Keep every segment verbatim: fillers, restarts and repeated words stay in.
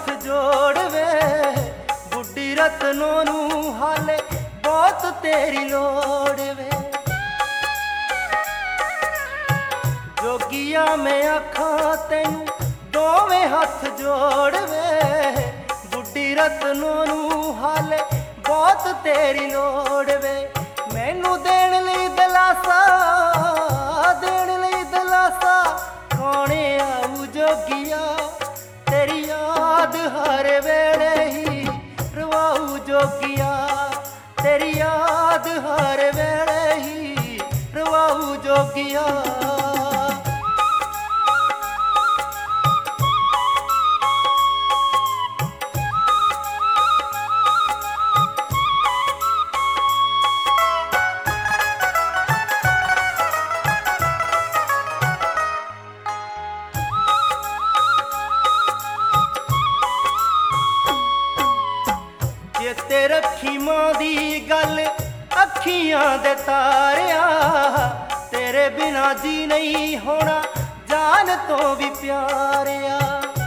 हथ जोड़ वे बुढ़ी रतनों नू हाले बहुत तेरी लोड़ वे। जोगिया मैं आखा तैनू दोवें हथ जोड़ वे बुढ़ी रतनों नू हाले बहुत तेरी लोड़ वे। मैनू देण लई दिलासा देण लई दिलासा कौन आऊ जोगिया तेरी याद हर वेले ही रवाऊ जोगिया तेरी याद हर वेले ही रवाऊ जोगिया। चेते रखी मां दी गल अखियां दे तारिया तेरे बिना जी नहीं होना जान तो भी प्यारिया।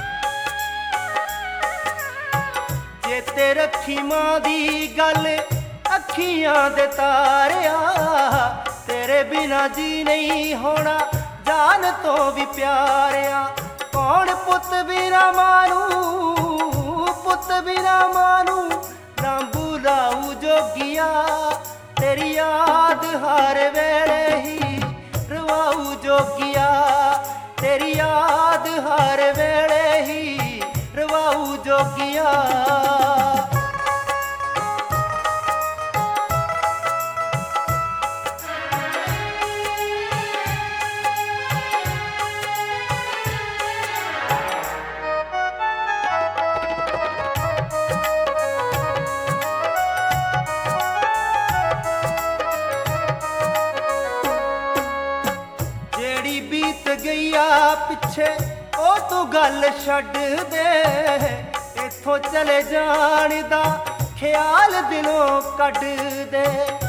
चेते रखी मां दी गल अखियां दे तारिया तेरे बिना जी नहीं होना जान तो भी प्यारिया। कौन पुत बिना मानू पुत बिना मानू रांबू लाऊ जोगिया तेरी याद हर वेले ही रवाऊ जोगिया तेरी याद हर वेले ही रवाऊ जोगिया। बीत गईया पिछे ओ तू गल छड्ड दे इथों चले जाण दा ख्याल दिलों कढ दे।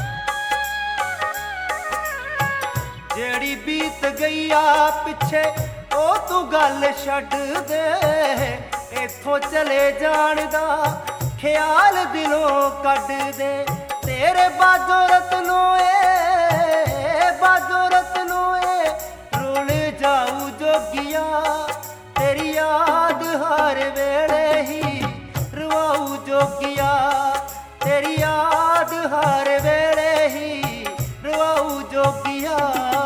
जेड़ी बीत गईया पिछे ओ तू गल छड्ड दे इथों चले जाण दा ख्याल दिलों कढ दे। तेरे बाजो रतनों ए बाजो रतनों ए जाऊ जोगिया तेरी याद हर वेले ही रवाऊ जोगिया तेरी याद हर वेले ही रवाऊ जोगिया।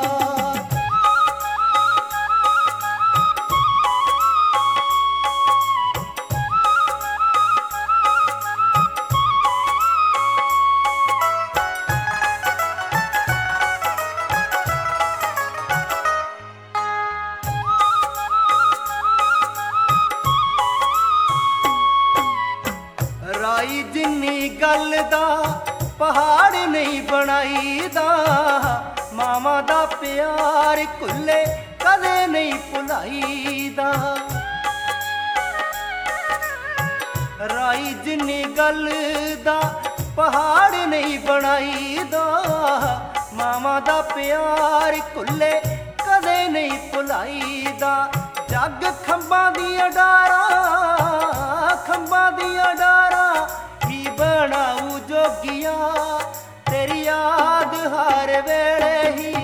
राई जिन्नी गल दा पहाड़ नहीं बनाई दा मामा दा प्यार कुल्ले कदे नहीं भुलाई दा। राई जिन्नी गल दा पहाड़ नहीं बनाई दा मामा दा प्यार कुल्ले कदे नहीं भुलाई दा। जग खंबा दियां डारां खंबा दियां डारां ही बनाऊ जोगिया तेरी याद हर वेले ही